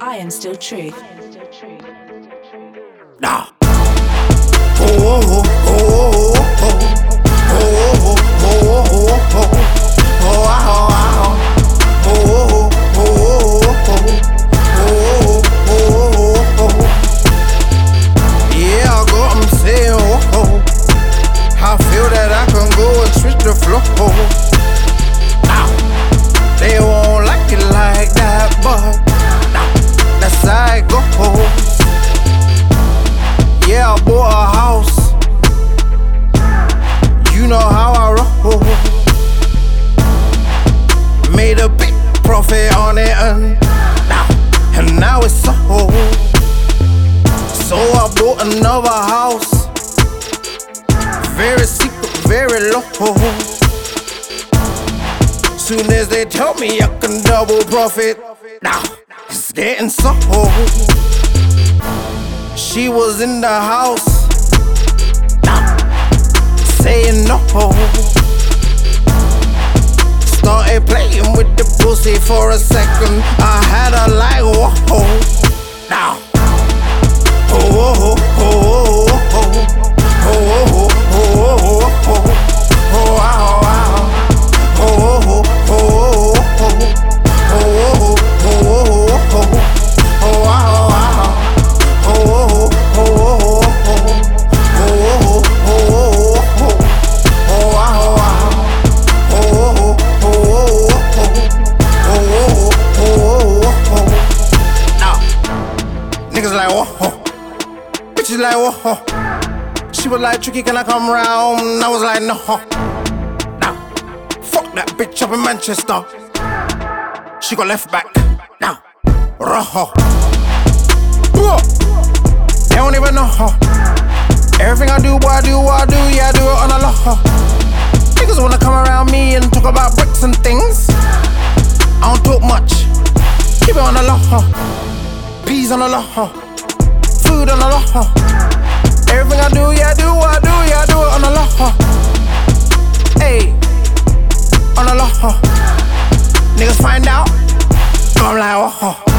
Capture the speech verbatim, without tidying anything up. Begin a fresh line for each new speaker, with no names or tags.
I am still true.
Nah. Oh, oh, oh, oh, oh, oh, oh, oh, oh, oh, oh, wow. Oh, oh, oh, oh, oh, oh, oh, yeah, I go and say, oh, oh, I feel that I can go and switch the flow. Now, they won't like it like that, but now, that's how it goes. Yeah, I bought a house. You know how I roll. Made a big profit on it, and now, and now it's sold. So I bought another house. Very secret, very low. Soon as they tell me I can double profit, now it's getting sold. She was in the house, nah, saying no. Started playing with the pussy for a second. I had her like, whoa, now. Oh, oh, oh, oh, oh, oh, oh, oh, oh, oh, oh, wow, wow. Oh, oh, oh, oh, oh, oh, oh, oh, oh, oh, wow, wow. Niggas like, whoa, bitches like, whoa. She was like, Tricky, can I come round? I was like, no. Now, fuck that bitch up in Manchester. She got left back. Now, raw. They don't even know. Everything I do, boy, I do, what I do, yeah, I do it on a low. Niggas wanna come around me and talk about bricks and things. I don't talk much. Keep it on the low. Peas on the low. Food on the low. Everything I do, yeah, I do, what I do, yeah, I do it on the low. Hey, on the low. Niggas find out, I'm like, oh.